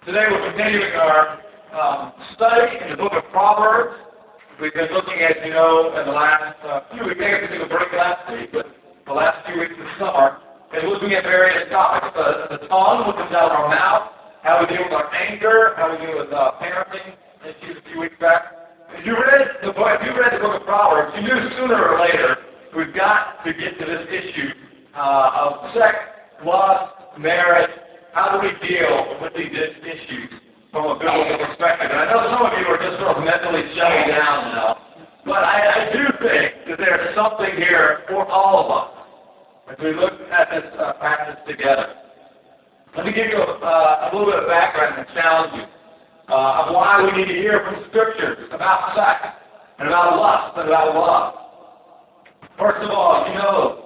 Today we're continuing our study in the book of Proverbs. We've been looking, as you know, in the last few weeks. I took a break last week, but the last few weeks of summer, and looking at various topics. The tongue, what comes out of our mouth, how we deal with our anger, how we deal with parenting issues a few weeks back. If you read the book of Proverbs, you knew sooner or later we've got to get to this issue of sex, lust, marriage. How do we deal with these issues from a biblical perspective? And I know some of you are just sort of mentally shutting down now, but I do think that there's something here for all of us as we look at this passage together. Let me give you a little bit of background and challenge you of why we need to hear from Scriptures about sex and about lust and about love. First of all, you know,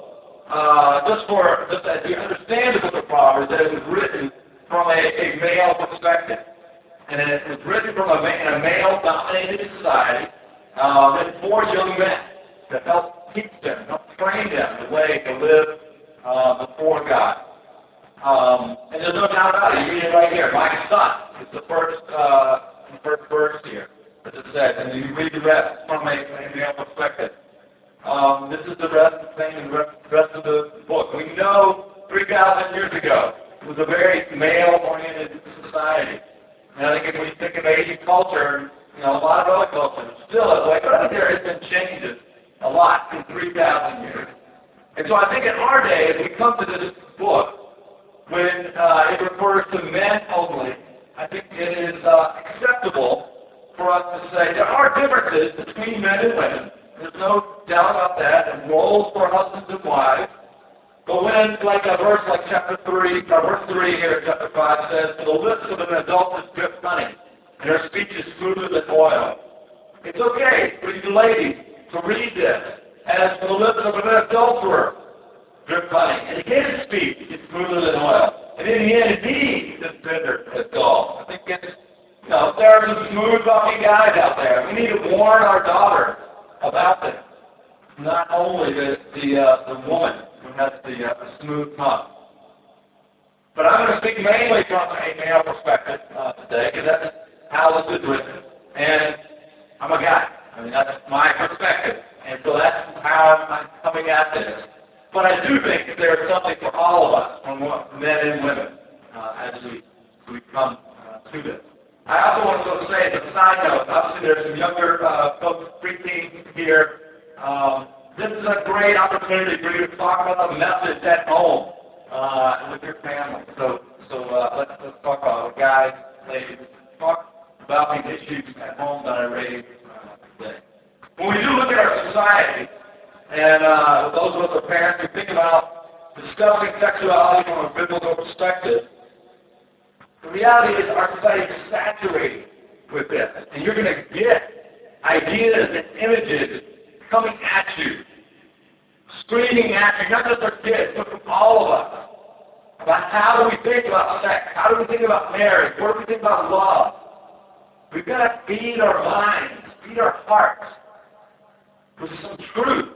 just as you understand the book of Proverbs, that it was written from a male perspective. And it was written from in a male-dominated society with four young men to help teach them, help train them the way to live before God. And there's no doubt about it. You read it right here. My son is the first verse here, as it says. And you read the rest from a male perspective. This is the rest of the thing and the rest of the book. We know 3,000 years ago it was a very male-oriented society. And I think if we think of Asian culture, you know, a lot of other cultures still that way, but I think there has been changes a lot in 3,000 years. And so I think in our day, as we come to this book, when it refers to men only, I think it is acceptable for us to say there are differences between men and women. There's no doubt about that, and roles for husbands and wives. But when, like a verse like verse 3 here in chapter 5 says, "For the lips of an adulteress drip honey, and her speech is smoother than oil." It's okay for you ladies to read this as, "For the lips of an adulterer drip honey, and his speech is smoother than oil. And in the end, he is bitter as gall." I think it's, you know, there are some smooth talking guys out there. We need to warn our daughters about this. Not only the woman who has the smooth tongue. But I'm going to speak mainly from a male perspective today, because that's how this is written. And I'm a guy. I mean, that's my perspective. And so that's how I'm coming at this. But I do think that there's something for all of us, from men and women, as we come to this. I also want to say, as a side note, obviously there's some younger folks, preteens here. This is a great opportunity for you to talk about the message at home with your family. So let's talk about it. Guys, ladies, talk about these issues at home that I raised today. When we do look at our society, and those of us who are parents, we think about discussing sexuality from a biblical perspective. The reality is our society is saturated with this. And you're going to get ideas and images coming at you, screaming at you, not just our kids, but from all of us, about how do we think about sex, how do we think about marriage, what do we think about love. We've got to feed our minds, feed our hearts with some truth.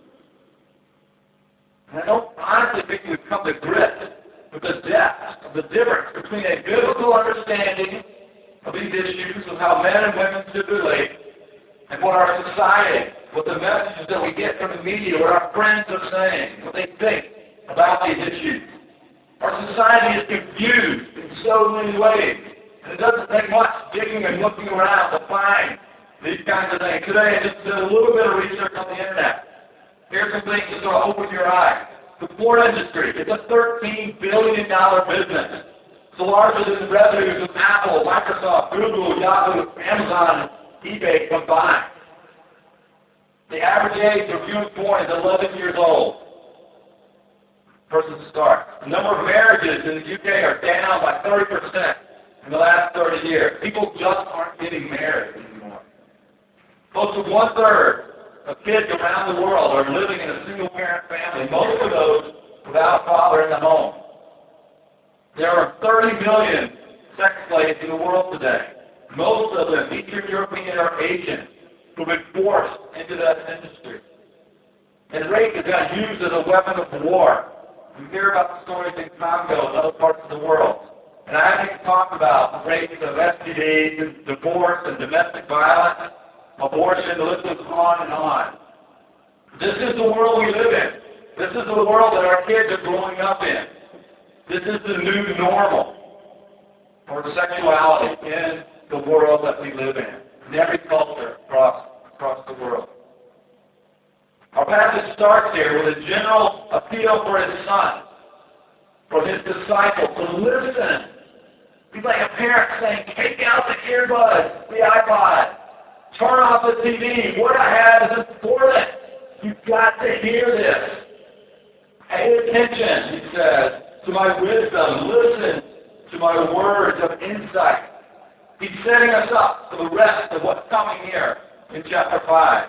And I don't honestly think we've come to grips with the depth of the difference between a biblical understanding of these issues, of how men and women should relate, and what our society, what the messages that we get from the media, what our friends are saying, what they think about these issues. Our society is confused in so many ways, and it doesn't take much digging and looking around to find these kinds of things. Today, I just did a little bit of research on the internet. Here's some things to sort of open your eyes. The porn industry, it's a $13 billion business. It's larger than the revenues of Apple, Microsoft, Google, Yahoo, Amazon, and eBay combined. The average age of viewing porn is 11 years old. Person start. The number of marriages in the UK are down by 30% in the last 30 years. People just aren't getting married anymore. Close to 1/3 of kids around the world are living in a single-parent family, most of those without a father in the home. There are 30 million sex slaves in the world today. Most of them Eastern European or Asian, who've been forced into that industry. And rape has got used as a weapon of war. We hear about the stories in Congo and other parts of the world. And I haven't even talked about rates of STDs and divorce and domestic violence, abortion, the list goes on and on. This is the world we live in. This is the world that our kids are growing up in. This is the new normal for sexuality in the world that we live in every culture across the world. Our passage starts here with a general appeal for his son, for his disciples to listen. He's like a parent saying, take out the earbuds, the iPod, turn off the TV. What I have is important. You've got to hear this. Pay attention, he says, to my wisdom. Listen to my words of insight. He's setting us up for the rest of what's coming here in chapter 5.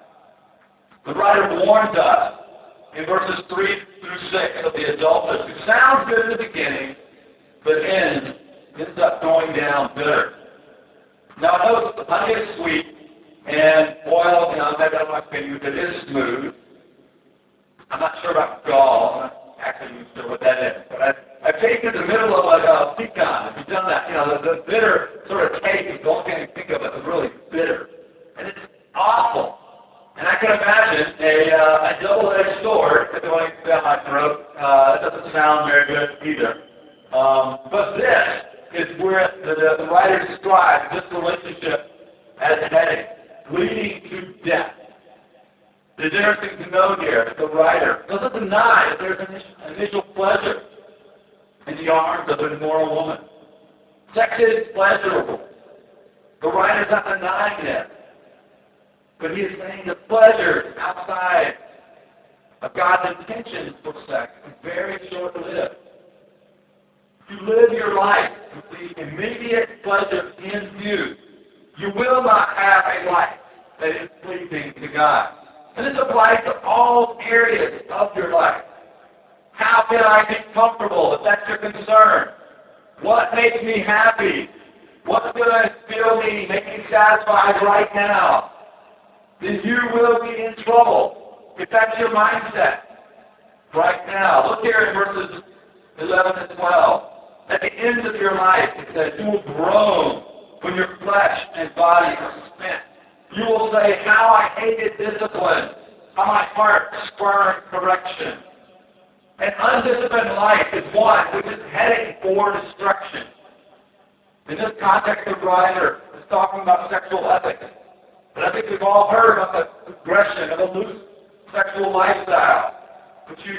The writer warns us in verses 3 through 6 of the adulthood. It sounds good in the beginning, but ends up going down bitter. Now, I know honey is sweet, and oil, maybe I don't like to use it, is smooth. I'm not sure about gall. I'm not actually sure what that is. But I tasted the middle of like a pecan. If you've done that, the bitter sort of taste is the only thing I can think of that's really bitter. And it's awful. And I can imagine a double-edged sword going down my throat. It doesn't sound very good either. But this is where the writer describes this relationship as heading, leading to death. It's interesting to note here that the writer doesn't deny that there's an initial pleasure in the arms of an immoral woman. Sex is pleasurable. The writer's not denying that. But he is saying the pleasure outside of God's intentions for sex is very short-lived. If you live your life with the immediate pleasure in view, you will not have a life that is pleasing to God. And this applies to all areas of your life. How can I be comfortable if that's your concern? What makes me happy? What's going to make me satisfied right now? Then you will be in trouble if that's your mindset right now. Look here in verses 11 and 12. At the end of your life, it says, you will groan when your flesh and body are spent. You will say, how I hated discipline, how my heart spurned correction. An undisciplined life is one which is heading for destruction. In this context, the writer is talking about sexual ethics. But I think we've all heard about the progression of a loose sexual lifestyle, which you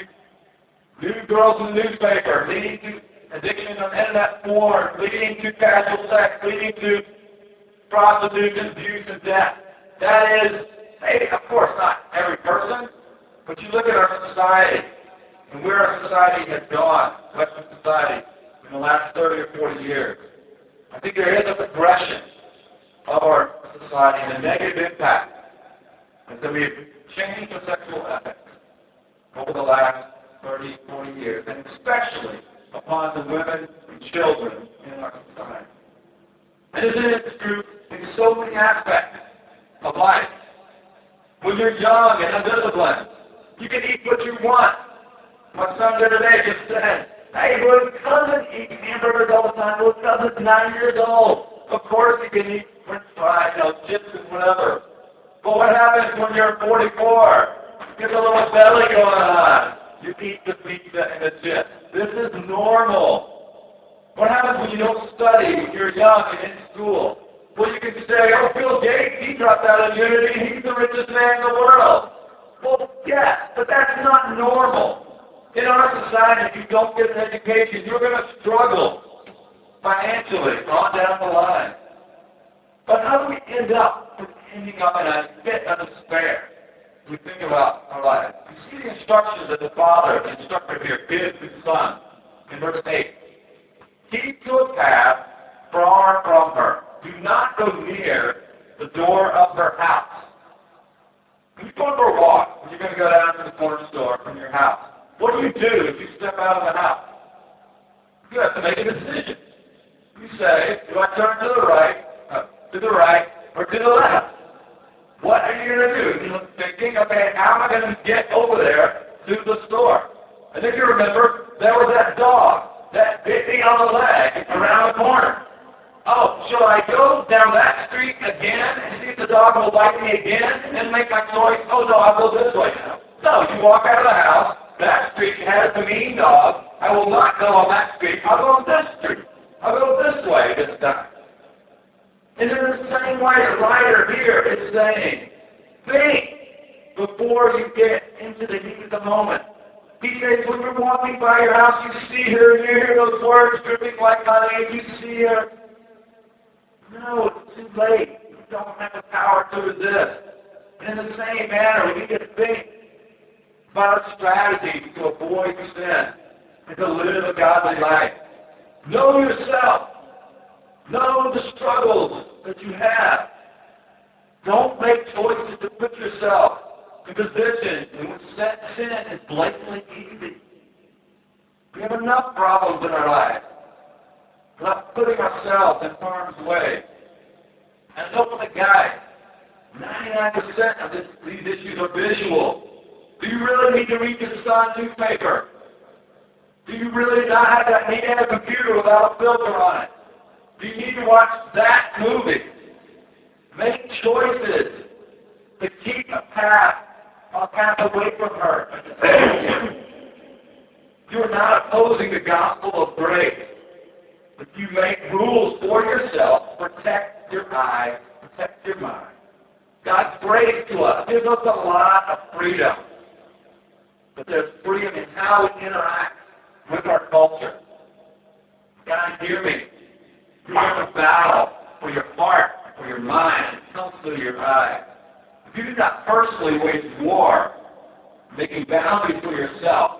new girls in the newspaper, leading to addiction on internet porn, leading to casual sex, leading to prostitution, abuse, and death. That is, maybe, of course, not every person, but you look at our society and where our society has gone, Western society, in the last 30 or 40 years. I think there is a progression of our society and a negative impact. And so we've changed our sexual ethics over the last 30, 40 years, and especially upon the women and children in our society. And isn't it true in so many aspects of life? When you're young and undisciplined, you can eat what you want. My son the other day just said, hey, well, his cousin eats hamburgers all the time. Well, his cousin's 9 years old. Of course he can eat French fries, chips and whatever. But what happens when you're 44? Get a little belly going on. You eat the pizza and the chips. This is normal. What happens when you don't study when you're young and in school? Well, you can say, oh, Bill Gates, he dropped out of university. He's the richest man in the world. Well, yes, but that's not normal. In our society, if you don't get an education, you're going to struggle financially on down the line. But how do we end up ending up in a fit of despair? We think about our life. You see the instructions that the father, the instructor here, gives his son in verse 8. Keep to a path far from her. Do not go near the door of her house. When you go for a walk, when you're going to go down to the corner store from your house, what do if you step out of the house? You have to make a decision. You say, do I turn to the right, or to the left? What are you going to do? You're thinking, okay, how am I going to get over there to the store? And if you remember, there was that dog that bit me on the leg around the corner. Oh, shall I go down that street again and see if the dog will bite me again and then make my choice? Oh, no, I'll go this way now. No, you walk out of the house. That street has a mean dog. I will not go on that street. I'll go on this street. I'll go this way this time. And in the same way, the writer here is saying, think before you get into the heat of the moment. He says, when you're walking by your house, you see her, and you hear those words dripping like honey, and you see her. No, it's too late. You don't have the power to resist. And in the same manner, we need to think about a strategy to avoid sin and to live a godly life. Know yourself. Know the struggles that you have. Don't make choices to put yourself in position in which sin is blatantly easy. We have enough problems in our life. We're not putting ourselves in harm's way. And look at the guy. 99% of these issues are visual. Do you really need to read the Sun newspaper? Do you really not need to have a computer without a filter on it? Do you need to watch that movie? Make choices to keep a path away from her. You're not opposing the gospel of grace, but you make rules for yourself to protect your eyes, protect your mind. God's grace to us gives us a lot of freedom, but there's freedom in how we interact with our culture. God, hear me. You have a battle for your heart, for your mind. It comes through your eyes. If you do not personally wage war, making boundaries for yourself,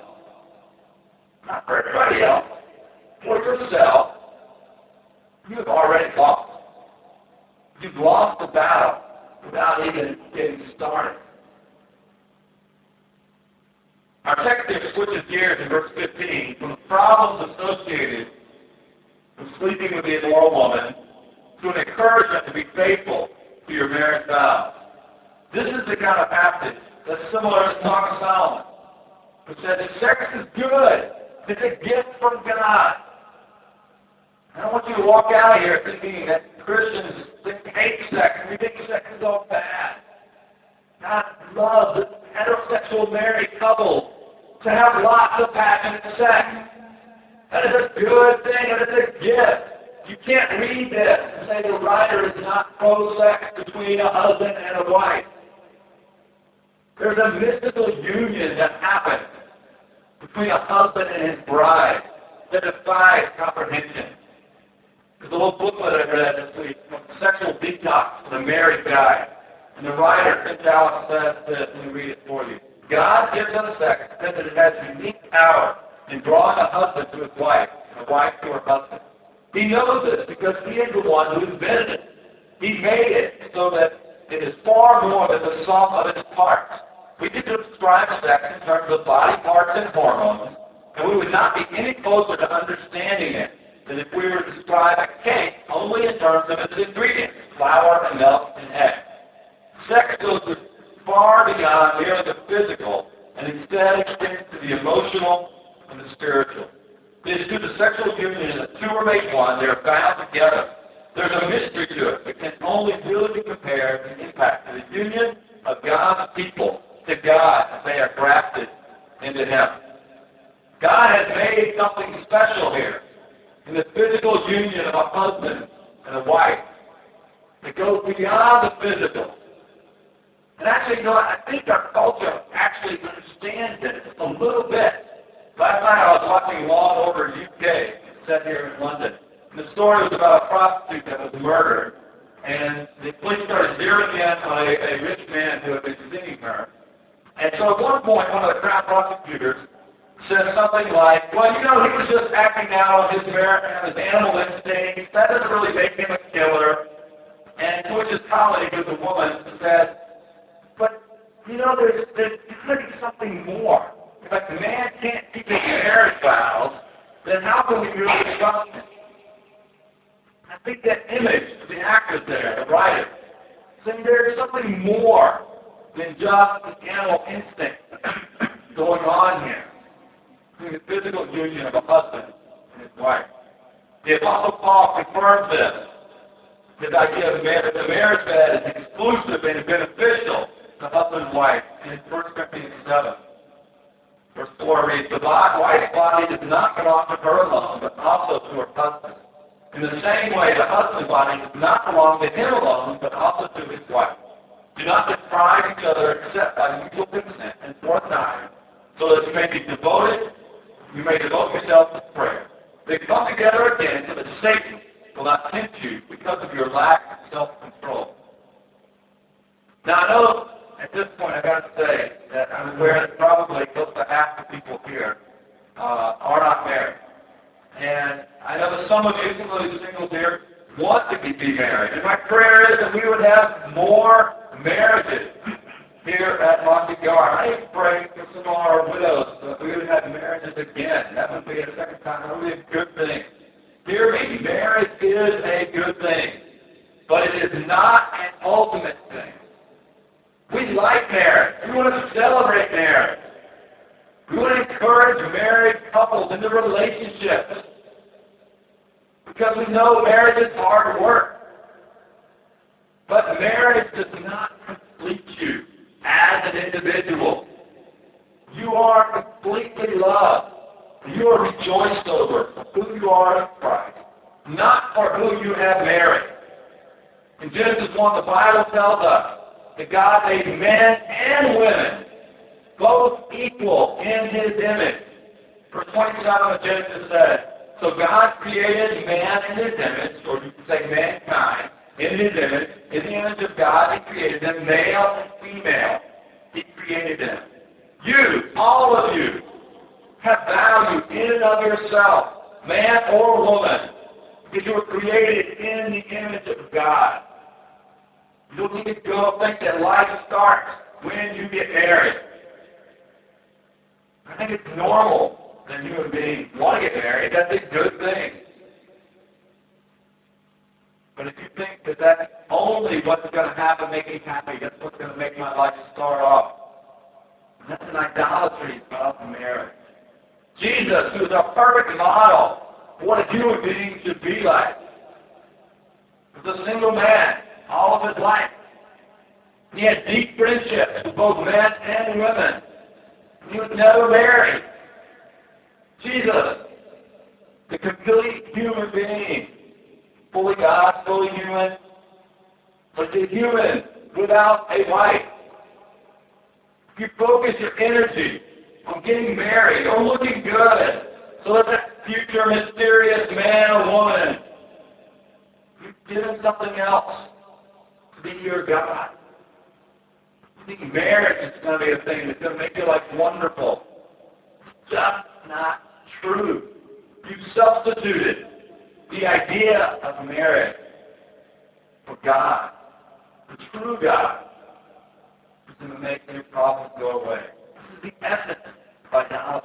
not for everybody else, for yourself, you have already lost. You've lost the battle without even getting started. Our text here switches gears in verse 15 from the problems associated with sleeping with the immoral woman to an encouragement to be faithful to your marriage vows. This is the kind of passage that's similar to the Song of Solomon, which says that sex is good. It's a gift from God. I don't want you to walk out of here thinking that Christians hate sex and we think sex is all bad. God loves heterosexual married couples to have lots of passionate sex. That is a good thing. That is a gift. You can't read this and say the writer is not pro-sex between a husband and a wife. There's a mystical union that happens between a husband and his bride that defies comprehension. There's a little booklet I read this week, Sexual Detox for the Married Guy. And the writer, Tim Dallas, says this, let me read it for you. God gives us sex because it has unique power in drawing a husband to his wife and a wife to her husband. He knows this because he is the one who invented it. He made it so that it is far more than the sum of its parts. We could describe sex in terms of body parts and hormones, and we would not be any closer to understanding it than if we were to describe a cake only in terms of its ingredients, flour and milk and eggs. Sex goes far beyond merely the physical and instead extends to the emotional and the spiritual. It is through the sexual union that two are made one, they are bound together. There's a mystery to it that can only really be compared in impact to the union of God's people to God as they are grafted into Him. God has made something special here in the physical union of a husband and a wife. It goes beyond the physical. And actually, you know, I think our culture actually understands it a little bit. Last night I was watching Law and Order UK, set here in London. And the story was about a prostitute that was murdered. And the police started zeroing in on a rich man who had been seeing her. And so at one point, one of the crown prosecutors said something like, well, you know, he was just acting out on his animal instincts. That doesn't really make him a killer. And to which his colleague, who's a woman, said, but, you know, there's could be something more. If a man can't keep his marriage vows, then how can we really trust him? I think that image of the actors there, the writer, saying there's something more than just the animal instinct going on here between the physical union of a husband and his his wife. The Apostle Paul confirms this. His idea of marriage, the marriage bed is exclusive and beneficial to husband and wife. In 1 Corinthians 7, verse 4 reads, the wife's body does not belong to her alone, but also to her husband. In the same way, the husband's body does not belong to him alone, but also to his wife. Do not deprive each other except by mutual consent and for a time, so that you may devote yourself to prayer. They come together again so that Satan will not tempt you because of your lack of self-control. Now I know at this point I've got to say that I'm aware that probably close to half the people here are not married. And I know that some of you, including singles here, want to be married. And my prayer is that we would have more marriages here at Montegar. I pray for some of our widows that we would have marriages again. That would be a second time. That would be a good thing. Hear me, marriage is a good thing, but it is not an ultimate thing. We like marriage. We want to celebrate marriage. We want to encourage married couples into relationships because we know marriage is hard work. But marriage does not complete you as an individual. You are completely loved. You are rejoiced over who you are in Christ, not for who you have married. In Genesis 1, the Bible tells us that God made men and women both equal in His image. Verse 27 of Genesis says, so God created man in His image, or you can say mankind, in His image. In the image of God, He created them, male and female. He created them. You, all of you, have value in and of yourself, man or woman, because you were created in the image of God. You don't need to go think that life starts when you get married. I think it's normal that human beings want to get married. That's a good thing. But if you think that that's only what's going to happen, make me happy, that's what's going to make my life start off, that's an idolatry of marriage. Jesus, who is a perfect model for what a human being should be like, was a single man all of his life. He had deep friendships with both men and women. He was never married. Jesus, the complete human being, fully God, fully human, but the human without a wife. If you focus your energy on getting married or looking good, so that that future mysterious man or woman, you've given something else to be your God. You think marriage is going to be a thing that's going to make your life wonderful. It's just not true. You've substituted the idea of marriage for God, the true God, who's going to make your problems go away. This is the essence of idolatry.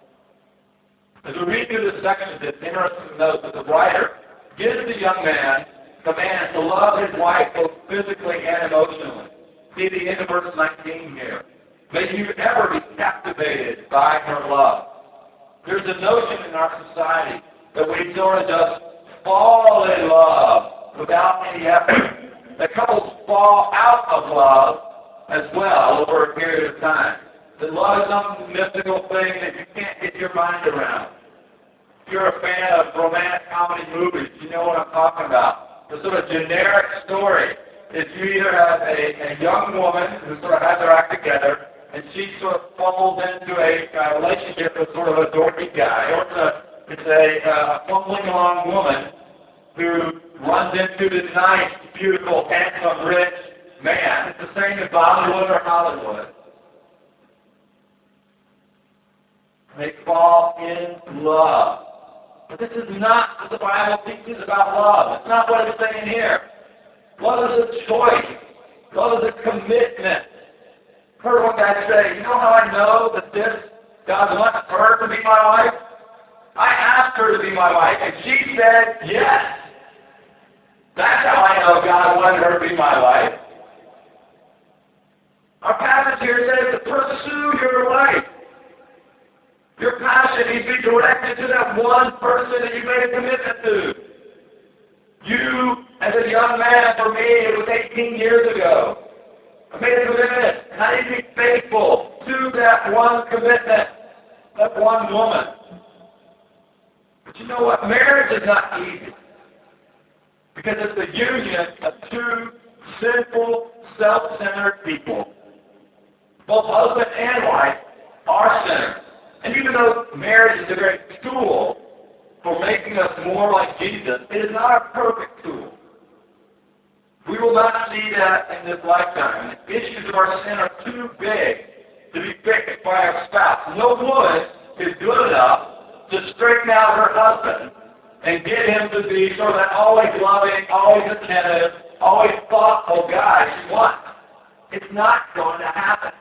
As we read through this section, it's interesting to note that the writer gives the young man command to love his wife both physically and emotionally. See the end of verse 19 here. May you ever be captivated by her love. There's a notion in our society that we sort of just fall in love without any effort. That couples fall out of love as well over a period of time. That love is some mystical thing that you can't get your mind around. If you're a fan of romantic comedy movies, you know what I'm talking about. The sort of generic story is you either have a young woman who sort of has her act together, and she sort of fumbles into a relationship with sort of a dorky guy, or it's a fumbling along woman who runs into this nice, beautiful, handsome, rich man. It's the same in Bollywood or Hollywood. They fall in love. But this is not what the Bible teaches about love. It's not what it's saying here. Love is a choice. Love is a commitment. Heard one guy say, you know how I know that God wants her to be my wife? I asked her to be my wife, and she said yes. That's how I know God wanted her to be my wife. Our passage here says to pursue your wife. Your passion needs to be directed to that one person that you made a commitment to. You, as a young man, for me, it was 18 years ago. I made a commitment, and I need to be faithful to that one commitment, that one woman. But you know what? Marriage is not easy. Because it's the union of two sinful, self-centered people. Both husband and wife are sinners. And even though marriage is a great tool for making us more like Jesus, it is not a perfect tool. We will not see that in this lifetime. The issues of our sin are too big to be fixed by our spouse. No woman is good enough to straighten out her husband and get him to be sort of that always loving, always attentive, always thoughtful guy she wants. It's not going to happen.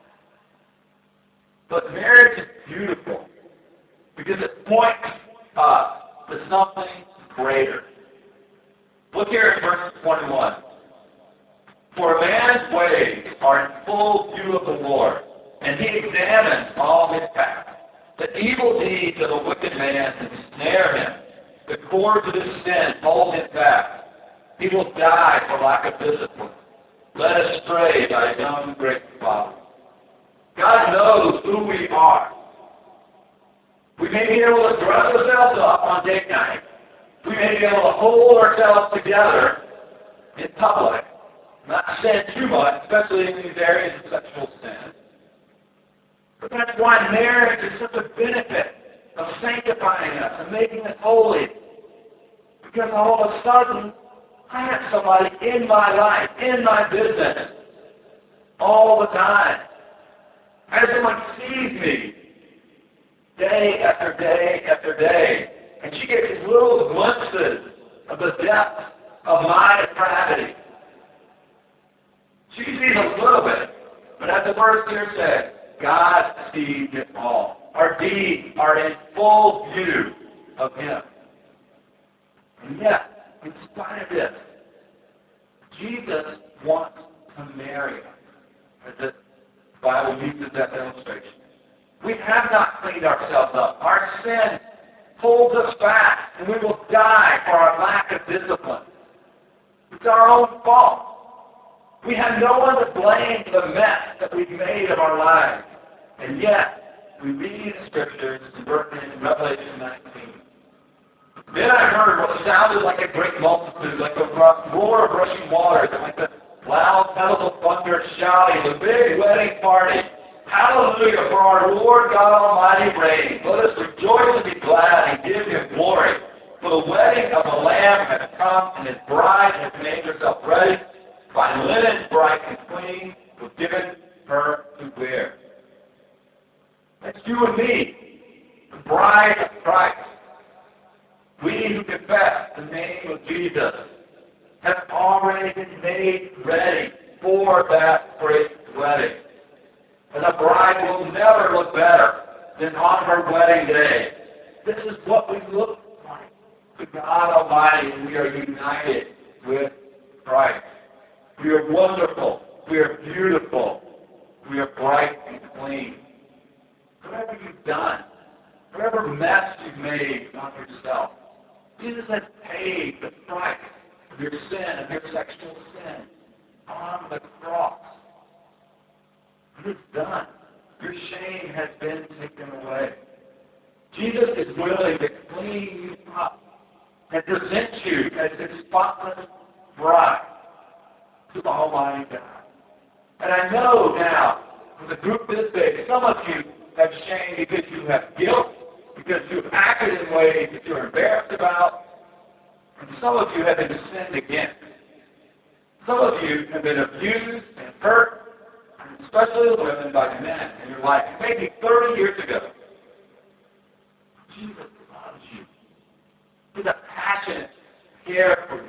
But marriage is beautiful because it points us to something greater. Look here in verse 21. For a man's ways are in full view of the Lord, and he examines all his paths. The evil deeds of a wicked man ensnare him. The cords of his sin hold him fast. He will die for lack of discipline, led astray by a young great folly. God knows who we are. We may be able to dress ourselves up on date night. We may be able to hold ourselves together in public, not sin too much, especially in these areas of sexual sin. But that's why marriage is such a benefit of sanctifying us and making us holy. Because all of a sudden, I have somebody in my life, in my business, all the time. As someone sees me day after day after day, and she gets these little glimpses of the depth of my depravity. She sees a little bit, but as the verse here says, God sees it all. Our deeds are in full view of Him. And yet, in spite of this, Jesus wants to marry us. As the Bible uses that illustration. We have not cleaned ourselves up. Our sin holds us back, and we will die for our lack of discipline. It's our own fault. We have no one to blame for the mess that we've made of our lives. And yet, we read in the Scriptures, in Revelation 19. Then I heard what sounded like a great multitude, like the roar of rushing waters, and like the loud pedals of thunder shouting, the big wedding party. Hallelujah, for our Lord God Almighty reigns. Let us rejoice and be glad and give Him glory. For the wedding of the Lamb has come, and His bride has made herself ready. Fine linen, bright and clean, was given her to wear. That's you and me, the bride of Christ. We who confess the name of Jesus have already been made ready for that great wedding. And the bride will never look better than on her wedding day. This is what we look like to God Almighty, and we are united with Christ. We are wonderful. We are beautiful. We are bright and clean. Whatever you've done, whatever mess you've made on yourself, Jesus has paid the price of your sin, of your sexual sin, on the cross. It is done. Your shame has been taken away. Jesus is willing to clean you up and present you as His spotless bride to the Almighty God. And I know now, with a group this big, some of you have shame because you have guilt, because you've acted in ways that you're embarrassed about, and some of you have been sinned against. Some of you have been abused and hurt, especially women, by men in your life, maybe 30 years ago. Jesus loves you. He's a passionate care for you.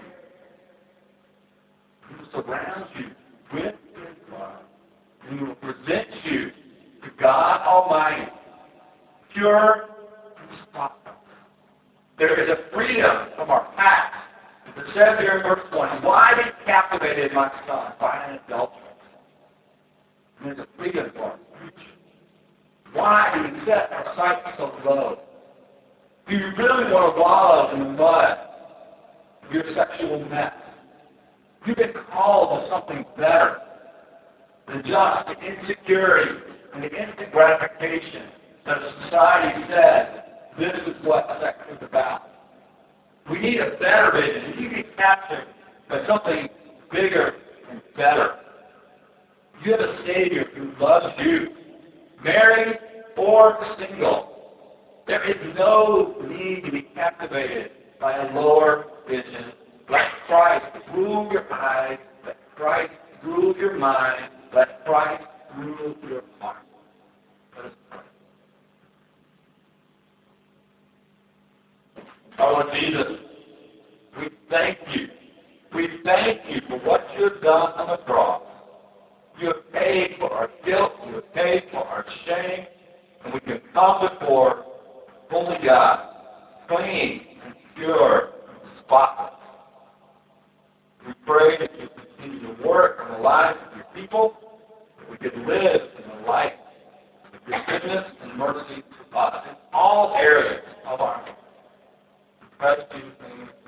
He will surround you with His love, and He will present you to God Almighty, pure and spotless. There is a freedom from our past. As it says here in verse 20, why be captivated, my son, by an adulteress? And there's a freedom for our future. Why do we set our sights so low? Do you really want to wallow in the mud of your sexual mess? You've been called to something better than just the insecurity and the instant gratification that society says this is what sex is about. We need a better vision. You need to be captured by something bigger and better. You have a Savior who loves you, married or single. There is no need to be captivated by a lower vision. Let Christ rule your eyes. Let Christ rule your mind. Let Christ rule your heart. Let us pray. Oh, Lord Jesus, we thank you. We thank you for what you have done on the cross. You have paid for our guilt. You have paid for our shame. And we can come before holy God, clean and pure and spotless. We pray that you continue to work in the lives of your people, that we could live in the light of your goodness and mercy to us in all areas of our life. In Christ Jesus' name.